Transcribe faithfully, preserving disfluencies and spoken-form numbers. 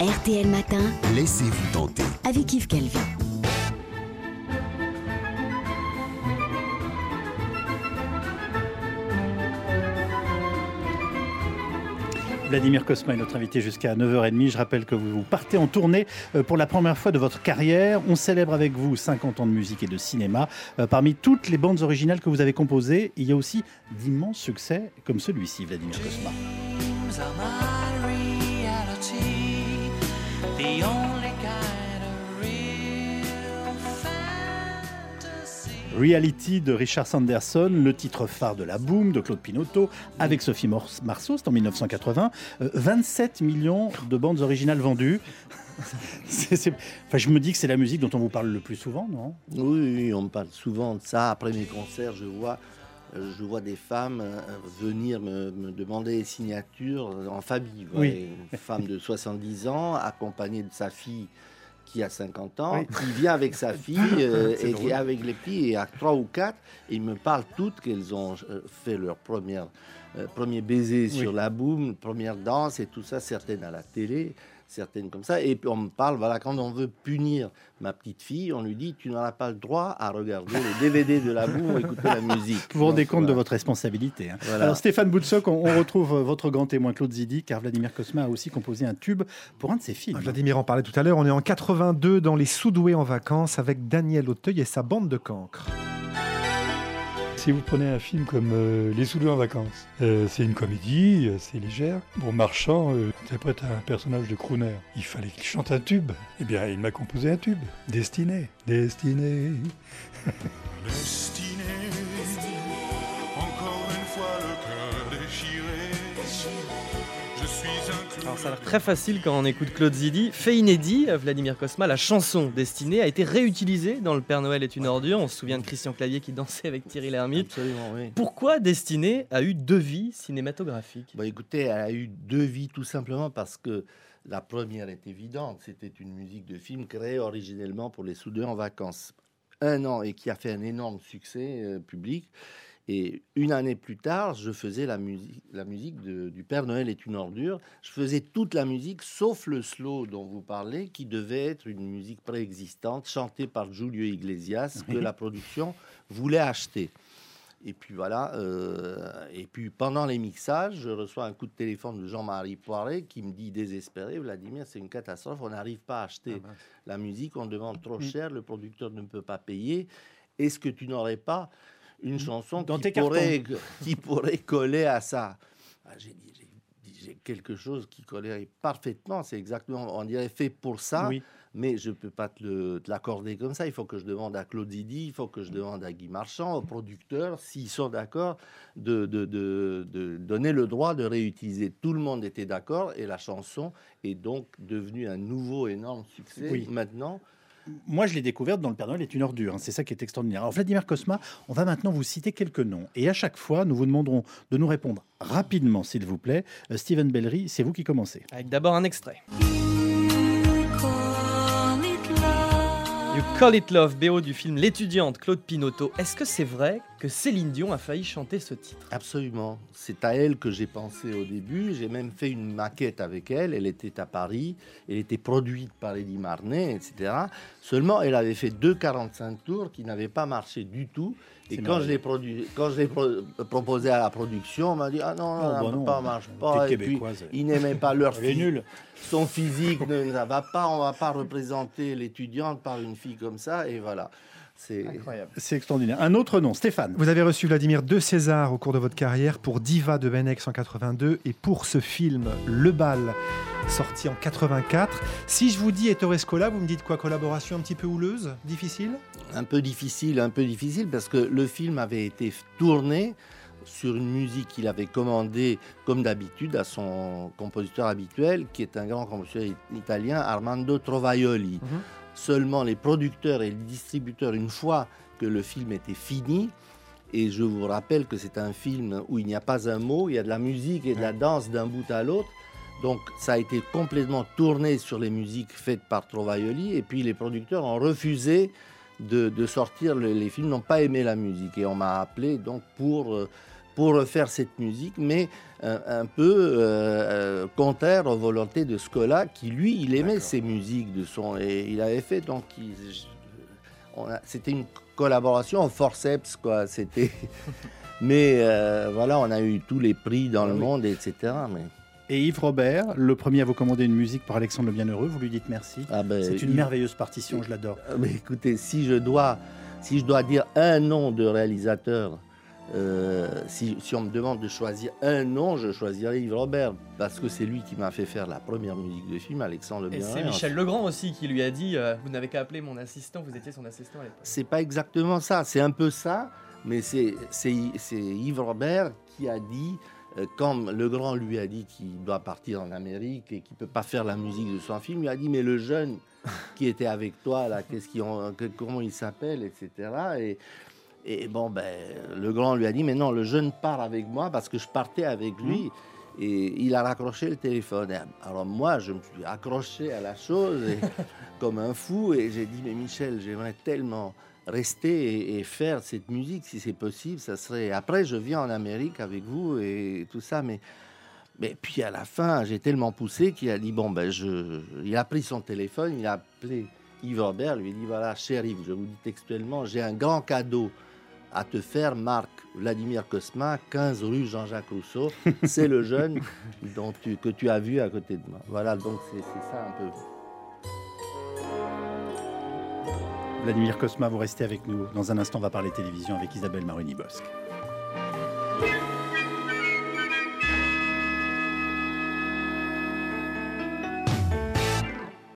R T L Matin, Laissez-vous tenter. avec Yves Calvi. Vladimir Cosma est notre invité jusqu'à neuf heures trente. Je rappelle que vous partez en tournée pour la première fois de votre carrière. On célèbre avec vous cinquante ans de musique et de cinéma. Parmi toutes les bandes originales que vous avez composées, il y a aussi d'immenses succès comme celui-ci, Vladimir Cosma. Reality de Richard Sanderson, le titre phare de La Boum de Claude Pinoteau, avec Sophie Marceau, c'est en dix-neuf cent quatre-vingts. Euh, vingt-sept millions de bandes originales vendues. c'est, c'est... Enfin, je me dis que c'est la musique dont on vous parle le plus souvent, non ? Oui, oui, on me parle souvent de ça. Après mes concerts, je vois, je vois des femmes venir me, me demander des signatures en famille. Oui. Une femme de soixante-dix ans, accompagnée de sa fille qui a cinquante ans, Oui. qui vient avec sa fille euh, et qui est avec les petits, et à trois ou quatre, et ils me parlent toutes qu'elles ont euh, fait leur première, euh, premier baiser Oui. sur La Boum, première danse et tout ça, certaines à la télé, certaines comme ça. Et puis on me parle, voilà, quand on veut punir ma petite fille, on lui dit tu n'auras pas le droit à regarder les D V D de La Boum ou écouter la musique. Vous vous rendez Donc, compte de voilà. votre responsabilité. Hein. Voilà. Alors Stéphane Boutsock, on, on retrouve votre grand témoin Claude Zidi, car Vladimir Cosma a aussi composé un tube pour un de ses films. Vladimir en parlait tout à l'heure, on est en quatre-vingt-deux dans Les Soudoués en vacances avec Daniel Auteuil et sa bande de cancres. Si vous prenez un film comme euh, Les Soudoués en vacances, euh, c'est une comédie, euh, c'est légère. Bon, Marchand euh, interprète un personnage de crooner. Il fallait qu'il chante un tube. Eh bien, il m'a composé un tube. Destiné, destiné. Destiné, encore une fois le cœur déchiré. Je suis un clou. Alors ça a l'air très facile quand on écoute Claude Zidi. Fait inédit, Vladimir Cosma, la chanson Destinée a été réutilisée dans Le Père Noël est une ordure. On se souvient de Christian Clavier qui dansait avec Thierry Lhermitte. Absolument, oui. Pourquoi Destinée a eu deux vies cinématographiques ? Bah, écoutez, elle a eu deux vies tout simplement parce que la première est évidente. C'était une musique de film créée originellement pour Les Soudeux en vacances. Un an et qui a fait un énorme succès euh, public. Et une année plus tard, je faisais la musique, la musique de, du Père Noël est une ordure. Je faisais toute la musique, sauf le slow dont vous parlez, qui devait être une musique préexistante, chantée par Julio Iglesias, que la production voulait acheter. Et puis voilà, euh, et puis pendant les mixages, je reçois un coup de téléphone de Jean-Marie Poiret qui me dit désespéré, Vladimir, c'est une catastrophe, on n'arrive pas à acheter la musique, on demande trop cher, le producteur ne peut pas payer. Est-ce que tu n'aurais pas une chanson Dans qui tes pourrait, qui pourrait coller à ça? Ah, j'ai dit, j'ai dit, j'ai quelque chose qui collerait parfaitement, c'est exactement, on dirait fait pour ça. Oui. Mais je ne peux pas te, le, te l'accorder comme ça. Il faut que je demande à Claude Zidi, il faut que je demande à Guy Marchand, aux producteurs, s'ils sont d'accord de, de, de, de donner le droit de réutiliser. Tout le monde était d'accord et la chanson est donc devenue un nouveau énorme succès. Oui. Maintenant, Moi, je l'ai découverte dans Le Père Noël est une ordure. Hein. C'est ça qui est extraordinaire. Alors, Vladimir Cosma, on va maintenant vous citer quelques noms. Et à chaque fois, nous vous demanderons de nous répondre rapidement, s'il vous plaît. Euh, Steven Bellery, c'est vous qui commencez. Avec d'abord un extrait. You Call It Love, B O du film L'étudiante, Claude Pinoteau. Est-ce que c'est vrai que Céline Dion a failli chanter ce titre ? absolument. C'est à elle que j'ai pensé au début. J'ai même fait une maquette avec elle. Elle était à Paris. Elle était produite par Eddie Marnet, et cetera. Seulement, elle avait fait deux quarante-cinq tours qui n'avaient pas marché du tout. Et C'est quand je, merveilleux. l'ai produ- quand je l'ai pro- proposé à la production, on m'a dit « Ah non, non, Oh, bah ça non, pas, marche t'es pas. » Et puis, québécoise. ils n'aimaient pas leur Elle est fille. nulle. Son physique ne ne va pas. On ne va pas représenter l'étudiante par une fille comme ça. Et voilà. C'est Incroyable. C'est extraordinaire. Un autre nom, Stéphane. Vous avez reçu, Vladimir, deux Césars au cours de votre carrière pour Diva de Benex en quatre-vingt-deux et pour ce film Le Bal, sorti en quatre-vingt-quatre. Si je vous dis Ettore Scola, vous me dites quoi? Collaboration un petit peu houleuse? Difficile? un peu difficile, un peu difficile parce que le film avait été tourné sur une musique qu'il avait commandée, comme d'habitude, à son compositeur habituel, qui est un grand compositeur italien, Armando Trovaioli. Mhm. Seulement les producteurs et les distributeurs, une fois que le film était fini, et je vous rappelle que c'est un film où il n'y a pas un mot, il y a de la musique et de la danse d'un bout à l'autre, donc ça a été complètement tourné sur les musiques faites par Trovaioli, et puis les producteurs ont refusé de, de sortir le, les films, n'ont pas aimé la musique, et on m'a appelé donc pour... Euh, pour refaire cette musique, mais un, un peu euh, euh, contraire aux volontés de Scola, qui lui, il aimait D'accord. ces musiques de son, et il avait fait, donc il- on a- c'était une collaboration au forceps, quoi. C'était, mais euh, voilà, on a eu tous les prix dans le Oui. monde, et cetera. Mais Et Yves Robert, le premier à vous commander une musique par Alexandre le Bienheureux, vous lui dites merci. ah ben, C'est une il- merveilleuse partition, je l'adore. Euh, Mais écoutez, si je dois, si je dois dire un nom de réalisateur, euh, si, si on me demande de choisir un nom, je choisirais Yves Robert, parce que c'est lui qui m'a fait faire la première musique de film, Alexandre Le Et Bienheureux. c'est Michel Legrand aussi qui lui a dit euh, vous n'avez qu'à appeler mon assistant, vous étiez son assistant à l'époque. C'est pas exactement ça, c'est un peu ça, mais c'est c'est c'est Yves Robert qui a dit, euh, quand Legrand lui a dit qu'il doit partir en Amérique et qu'il peut pas faire la musique de son film, il a dit mais le jeune qui était avec toi là, qu'est-ce qu'il en- que- comment il s'appelle, et cetera. Et, et bon ben Legrand lui a dit mais non, le jeune part avec moi parce que je partais avec lui. Et il a raccroché le téléphone. Et alors moi, je me suis accroché à la chose et- comme un fou et j'ai dit mais Michel, j'aimerais tellement rester et, et faire cette musique si c'est possible. Ça serait. Après, je viens en Amérique avec vous et tout ça, mais mais puis à la fin, j'ai tellement poussé qu'il a dit bon ben je. Il a pris son téléphone, il a appelé Yves Robert, lui a dit voilà cher Yves, je vous dis textuellement, j'ai un grand cadeau à te faire, Marc Vladimir Cosma, quinze rue Jean-Jacques Rousseau. C'est le jeune dont tu, que tu as vu à côté de moi. Voilà, donc c'est c'est ça un peu. Vladimir Cosma, vous restez avec nous. Dans un instant, on va parler télévision avec Isabelle Maruni-Bosque.